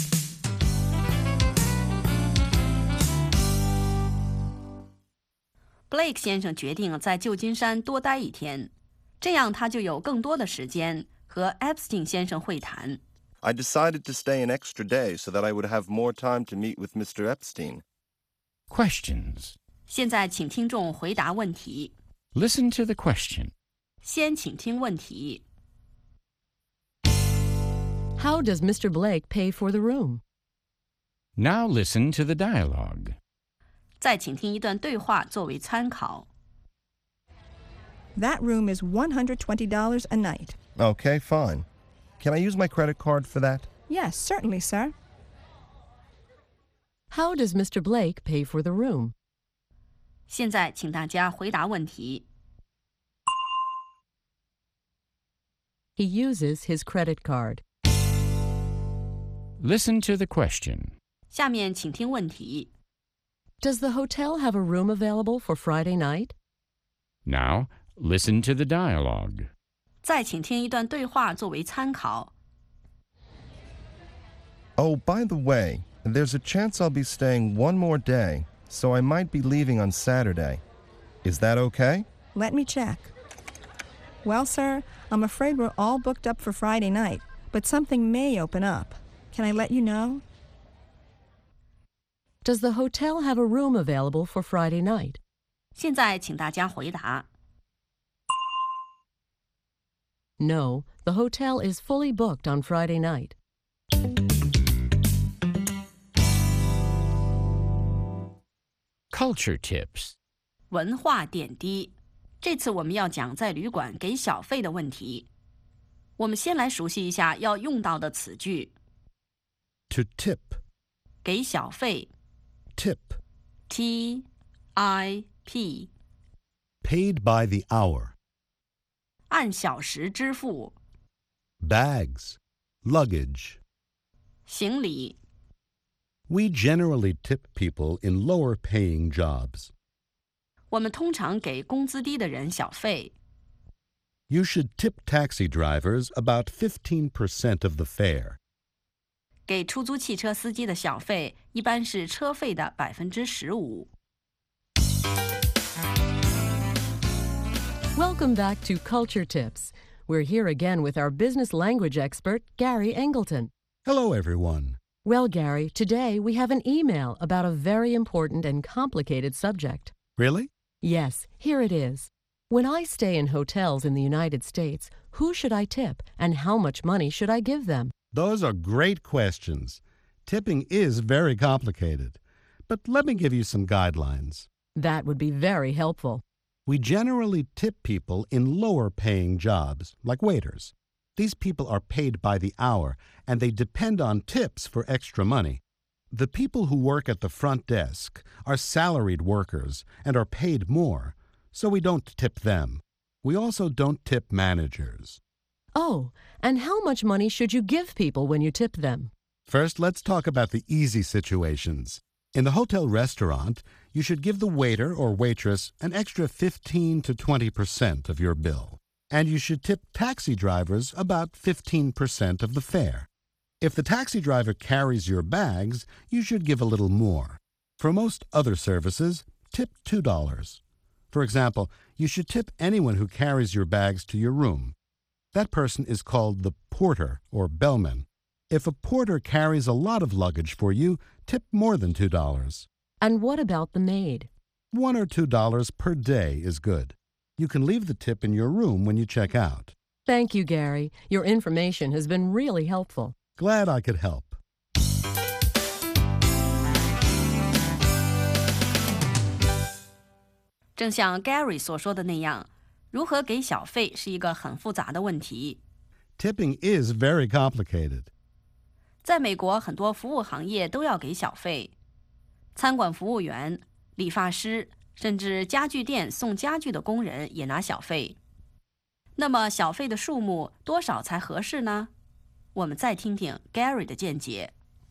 Blake 先生决定在旧金山多待一天，这样他就有更多的时间和 Epstein 先生会谈。 I decided to stay an extra day so that I would have more time to meet with Mr. Epstein. Questions. 现在请听众回答问题。 Listen to the question. 先请听问题。 How does Mr. Blake pay for the room? Now listen to the dialogue. 再请听一段对话作为参考。 That room is $120 a night. Okay, fine. Can I use my credit card for that? Yes, certainly, sir. How does Mr. Blake pay for the room? 现在请大家回答问题。 He uses his credit card. Listen to the question. 下面请听问题。 Does the hotel have a room available for Friday night? Now listen to the dialogue. 再请听一段对话作为参考。 Oh, by the way, there's a chance I'll be staying one more day, so I might be leaving on Saturday. Is that okay? Let me check. Well, sir, I'm afraid we're all booked up for Friday night, but something may open up. Can I let you know? Does the hotel have a room available for Friday night? 现在请大家回答。 No, the hotel is fully booked on Friday night. Culture tips. 文化点滴。这次我们要讲在旅馆给小费的问题。我们先来熟悉一下要用到的词句。 To tip. 给小费。 Tip. T-I-P. Paid by the hour. 按小时支付。 Bags. Luggage. 行李。 We generally tip people in lower-paying jobs. 我们通常给工资低的人小费。 You should tip taxi drivers about 15% of the fare. 给出租汽车司机的小费一般是车费的15%。 Welcome back to Culture Tips. We're here again with our business language expert, Gary Engleton. Hello, everyone. Well, Gary, today we have an email about a very important and complicated subject. Really? Yes, here it is. When I stay in hotels in the United States, who should I tip and how much money should I give them? Those are great questions. Tipping is very complicated. But let me give you some guidelines. That would be very helpful. We generally tip people in lower-paying jobs, like waiters. These people are paid by the hour, and they depend on tips for extra money. The people who work at the front desk are salaried workers and are paid more, so we don't tip them. We also don't tip managers. Oh, and how much money should you give people when you tip them? First, let's talk about the easy situations. In the hotel restaurant, you should give the waiter or waitress an extra 15 to 20% of your bill. And you should tip taxi drivers about 15% of the fare. If the taxi driver carries your bags, you should give a little more. For most other services, tip $2. For example, you should tip anyone who carries your bags to your room. That person is called the porter or bellman. If a porter carries a lot of luggage for you, tip more than $2. And what about the maid? $1 or $2 per day is good. You can leave the tip in your room when you check out. Thank you, Gary. Your information has been really helpful. Glad I could help. 正像 Gary 所说的那样，如何给小费是一个很复杂的问题。 Tipping is very complicated. 在美国，很多服务行业都要给小费，餐馆服务员、理发师，甚至家具店送家具的工人也拿小费。那么，小费的数目多少才合适呢？我们再听听 Gary 的见解。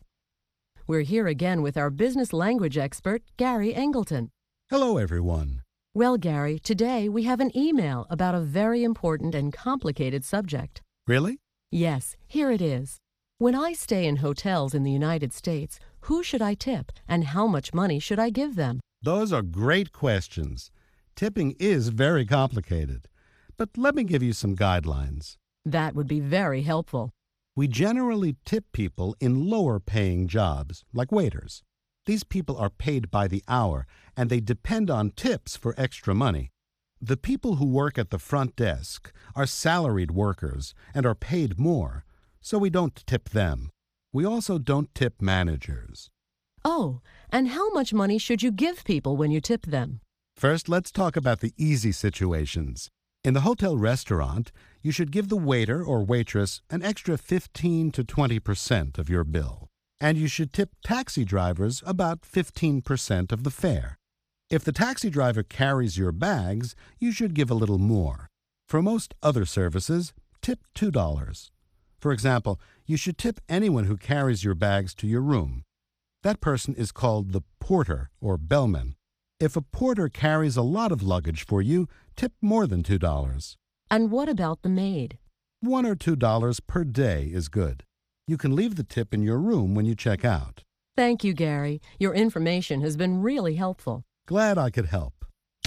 We're here again with our business language expert, Gary Engleton. Hello, everyone. Well, Gary, today we have an email about a very important and complicated subject. Really? Yes, here it is. When I stay in hotels in the United States, who should I tip and how much money should I give them? Those are great questions. Tipping is very complicated. But let me give you some guidelines. That would be very helpful. We generally tip people in lower-paying jobs, like waiters. These people are paid by the hour, and they depend on tips for extra money. The people who work at the front desk are salaried workers and are paid more, so we don't tip them. We also don't tip managers. Oh, and how much money should you give people when you tip them? First, let's talk about the easy situations. In the hotel restaurant, you should give the waiter or waitress an extra 15 to 20% of your bill. And you should tip taxi drivers about 15% of the fare. If the taxi driver carries your bags, you should give a little more. For most other services, tip $2. For example, you should tip anyone who carries your bags to your room. That person is called the porter or bellman. If a porter carries a lot of luggage for you, tip more than $2. And what about the maid? $1 or $2 per day is good. You can leave the tip in your room when you check out. Thank you, Gary. Your information has been really helpful. Glad I could help.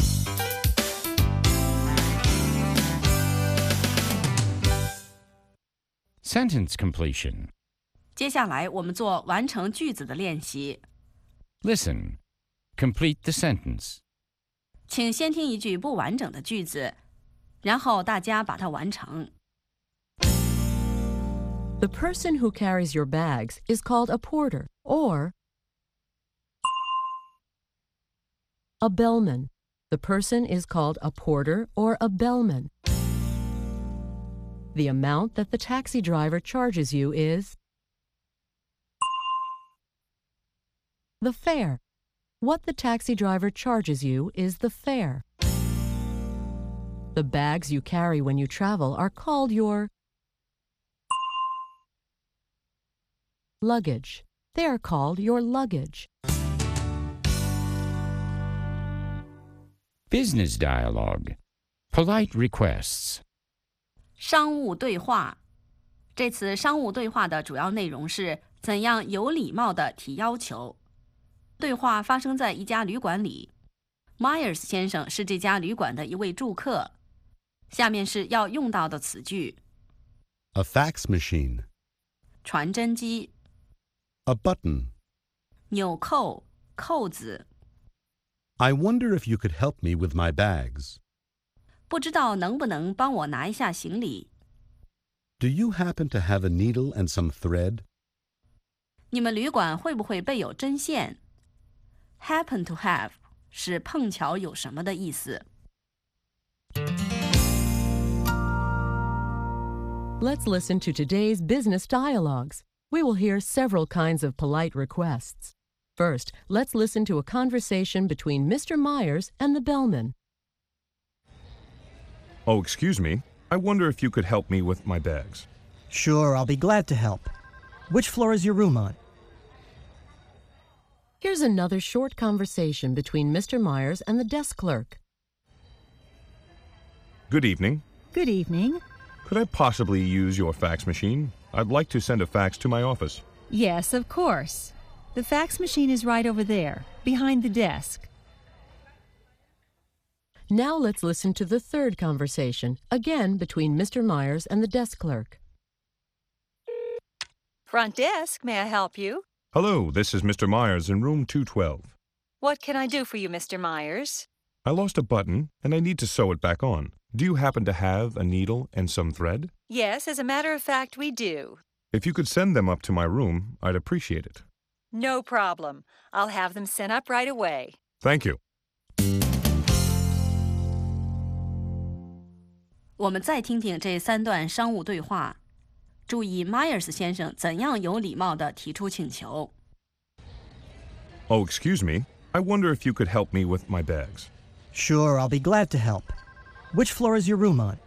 Sentence completion. 接下来我们做完成句子的练习。 Listen. Complete the sentence. 请先听一句不完整的句子，然后大家把它完成。 The person who carries your bags is called a porter or a bellman. The person is called a porter or a bellman. The amount that the taxi driver charges you is the fare. What the taxi driver charges you is the fare. The bags you carry when you travel are called your luggage. They are called your luggage. Business dialogue. Polite requests. 商务对话。这次商务对话的主要内容是怎样有礼貌地提要求。对话发生在一家旅馆里。Myers 先生是这家旅馆的一位住客。下面是要用到的词句。 A fax machine. 传真机。 A button. 纽扣、扣子。 I wonder if you could help me with my bags. 不知道能不能帮我拿一下行李。 Do you happen to have a needle and some thread? 你们旅馆会不会备有针线？ Happen to have 是碰巧有什么的意思。 Let's listen to today's business dialogues. We will hear several kinds of polite requests. First, let's listen to a conversation between Mr. Myers and the bellman. Oh, excuse me. I wonder if you could help me with my bags. Sure, I'll be glad to help. Which floor is your room on? Here's another short conversation between Mr. Myers and the desk clerk. Good evening. Good evening. Could I possibly use your fax machine? I'd like to send a fax to my office. Yes, of course. The fax machine is right over there, behind the desk. Now let's listen to the third conversation, again between Mr. Myers and the desk clerk. Front desk, may I help you? Hello, this is Mr. Myers in room 212. What can I do for you, Mr. Myers? I lost a button and I need to sew it back on. Do you happen to have a needle and some thread? Yes, as a matter of fact, we do. If you could send them up to my room, I'd appreciate it. No problem. I'll have them sent up right away. Thank you. 我们再听听这3段商务对话。注意 Myers 先生怎样有礼貌地提出请求。 Oh, excuse me. I wonder if you could help me with my bags. Sure, I'll be glad to help. Which floor is your room on?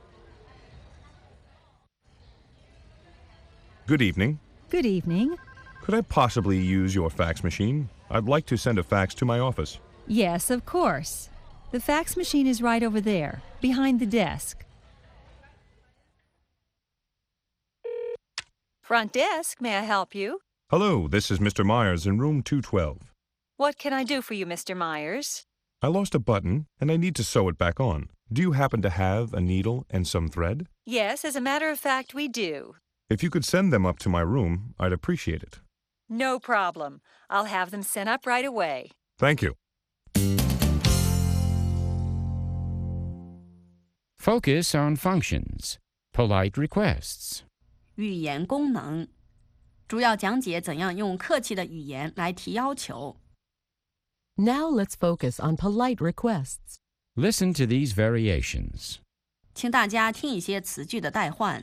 Good evening. Good evening. Could I possibly use your fax machine? I'd like to send a fax to my office. Yes, of course. The fax machine is right over there, behind the desk. Front desk, may I help you? Hello, this is Mr. Myers in room 212. What can I do for you, Mr. Myers? I lost a button and I need to sew it back on. Do you happen to have a needle and some thread? Yes, as a matter of fact, we do. If you could send them up to my room, I'd appreciate it. No problem. I'll have them sent up right away. Thank you. Focus on functions. Polite requests. 语言功能，主要讲解怎样用客气的语言来提要求。 Now let's focus on polite requests. Listen to these variations. 请大家听一些词句的代换。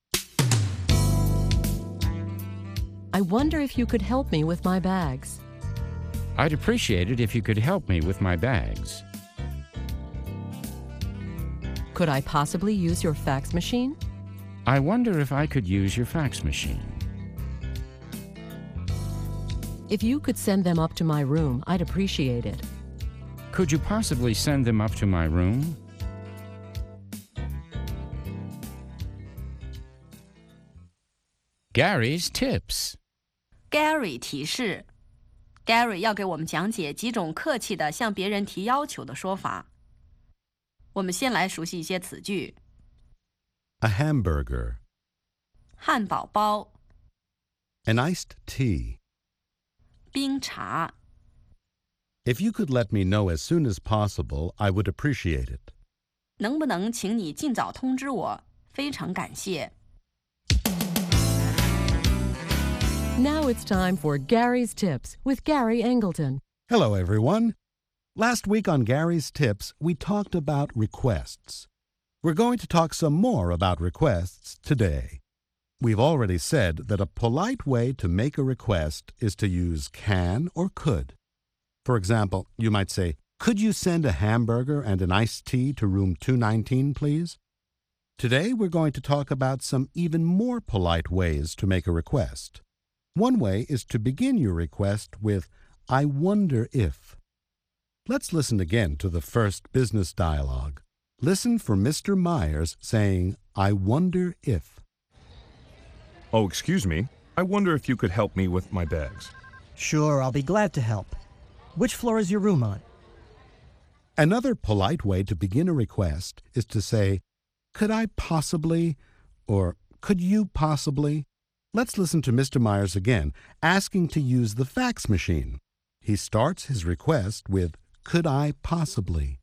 I wonder if you could help me with my bags. I'd appreciate it if you could help me with my bags. Could I possibly use your fax machine? I wonder if I could use your fax machine. If you could send them up to my room, I'd appreciate it. Could you possibly send them up to my room? Gary's tips. Gary 提示 ，Gary 要给我们讲解几种客气的向别人提要求的说法。我们先来熟悉一些词句。 A hamburger. 汉堡包、 An iced tea. 冰茶、 If you could let me know as soon as possible, I would appreciate it. 能不能请你尽早通知我？非常感谢。 Now it's time for Gary's Tips with Gary Angleton. Hello, everyone. Last week on Gary's Tips, we talked about requests. We're going to talk some more about requests today. We've already said that a polite way to make a request is to use can or could. For example, you might say, "Could you send a hamburger and an iced tea to room 219, please?" Today, we're going to talk about some even more polite ways to make a request. One way is to begin your request with, "I wonder if." Let's listen again to the first business dialogue. Listen for Mr. Myers saying, "I wonder if." Oh, excuse me. I wonder if you could help me with my bags. Sure, I'll be glad to help. Which floor is your room on? Another polite way to begin a request is to say, "Could I possibly," or "Could you possibly?" Let's listen to Mr. Myers again, asking to use the fax machine. He starts his request with, "Could I possibly?"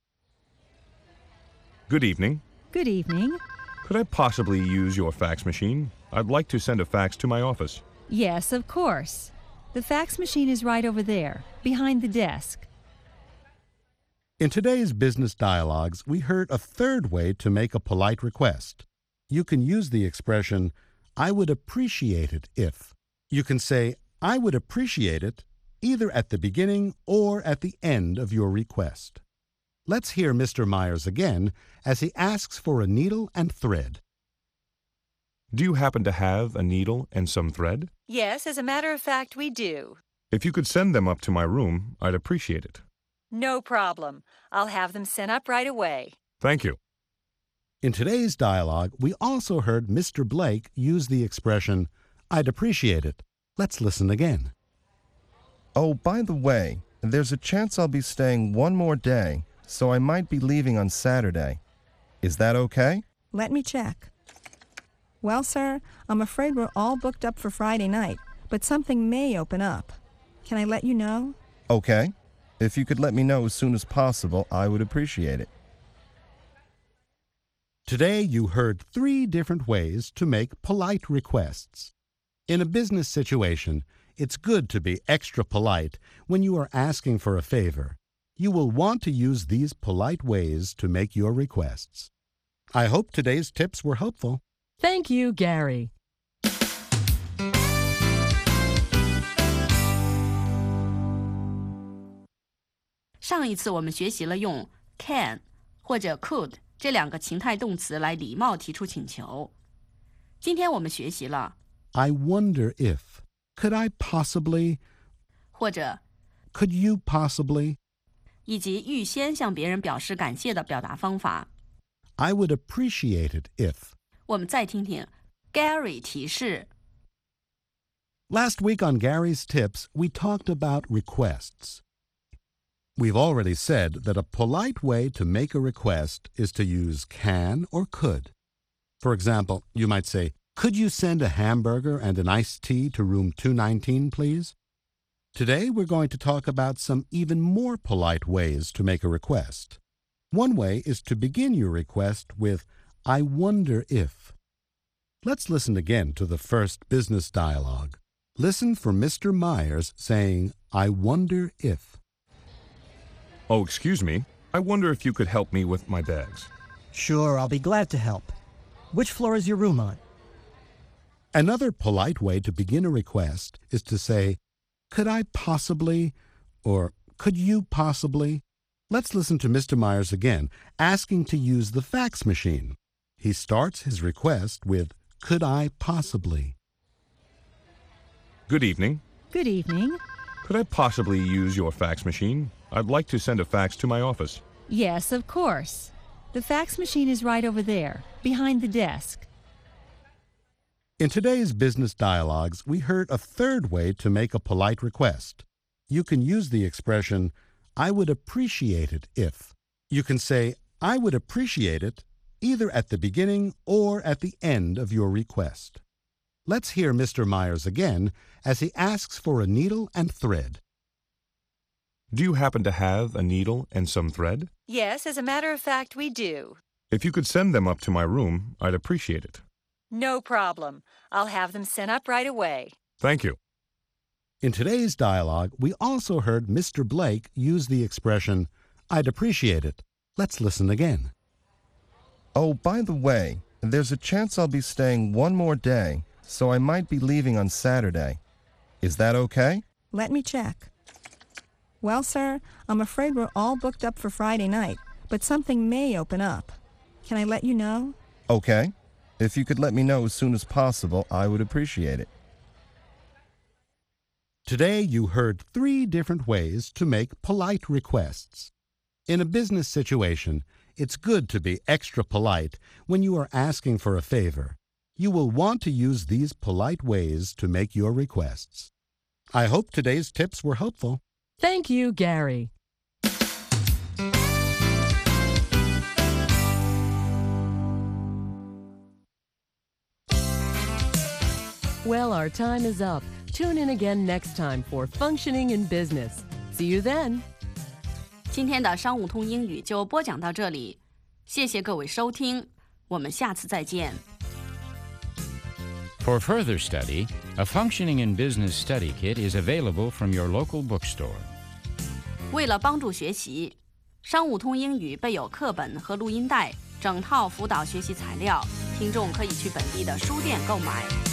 Good evening. Good evening. Could I possibly use your fax machine? I'd like to send a fax to my office. Yes, of course. The fax machine is right over there, behind the desk. In today's business dialogues, we heard a third way to make a polite request. You can use the expression, "I would appreciate it if." You can say, "I would appreciate it," either at the beginning or at the end of your request. Let's hear Mr. Myers again as he asks for a needle and thread. Do you happen to have a needle and some thread? Yes, as a matter of fact, we do. If you could send them up to my room, I'd appreciate it. No problem. I'll have them sent up right away. Thank you. In today's dialogue, we also heard Mr. Blake use the expression, I'd appreciate it. Let's listen again. Oh, by the way, there's a chance I'll be staying one more day, so I might be leaving on Saturday. Is that okay? Let me check. Well, sir, I'm afraid we're all booked up for Friday night, but something may open up. Can I let you know? Okay. If you could let me know as soon as possible, I would appreciate it. Today you heard 3 different ways to make polite requests. In a business situation, it's good to be extra polite when you are asking for a favor. You will want to use these polite ways to make your requests. I hope today's tips were helpful. Thank you, Gary. 上一次我们学习了用 can 或者 could 这2个情态动词来礼貌提出请求。今天我们学习了 I wonder if, could I possibly, 或者 could you possibly, 以及预先向别人表示感谢的表达方法。 I would appreciate it if. 我们再听听 Gary 提示。 Last week on Gary's Tips, we talked about requests. We've already said that a polite way to make a request is to use can or could. For example, you might say, could you send a hamburger and an iced tea to room 219, please? Today we're going to talk about some even more polite ways to make a request. One way is to begin your request with, I wonder if. Let's listen again to the first business dialogue. Listen for Mr. Myers saying, I wonder if. Oh, excuse me. I wonder if you could help me with my bags. Sure, I'll be glad to help. Which floor is your room on? Another polite way to begin a request is to say, could I possibly, or could you possibly? Let's listen to Mr. Myers again, asking to use the fax machine. He starts his request with, could I possibly? Good evening. Good evening. Could I possibly use your fax machine? I'd like to send a fax to my office. Yes, of course. The fax machine is right over there, behind the desk. In today's business dialogues, we heard a third way to make a polite request. You can use the expression, I would appreciate it if. You can say, I would appreciate it either at the beginning or at the end of your request. Let's hear Mr. Myers again as he asks for a needle and thread. Do you happen to have a needle and some thread? Yes, as a matter of fact, we do. If you could send them up to my room, I'd appreciate it. No problem. I'll have them sent up right away. Thank you. In today's dialogue, we also heard Mr. Blake use the expression, I'd appreciate it. Let's listen again. Oh, by the way, there's a chance I'll be staying one more day, so I might be leaving on Saturday. Is that okay? Let me check. Well, sir, I'm afraid we're all booked up for Friday night, but something may open up. Can I let you know? Okay. If you could let me know as soon as possible, I would appreciate it. Today you heard 3 different ways to make polite requests. In a business situation, it's good to be extra polite when you are asking for a favor. You will want to use these polite ways to make your requests. I hope today's tips were helpful. Thank you, Gary. Well, our time is up. Tune in again next time for Functioning in Business. See you then. 今天的商务通英语就播讲到这里，谢谢各位收听，我们下次再见。 For further study, a Functioning in Business Study Kit is available from your local bookstore. 为了帮助学习，商务通英语备有课本和录音带，整套辅导学习材料，听众可以去本地的书店购买。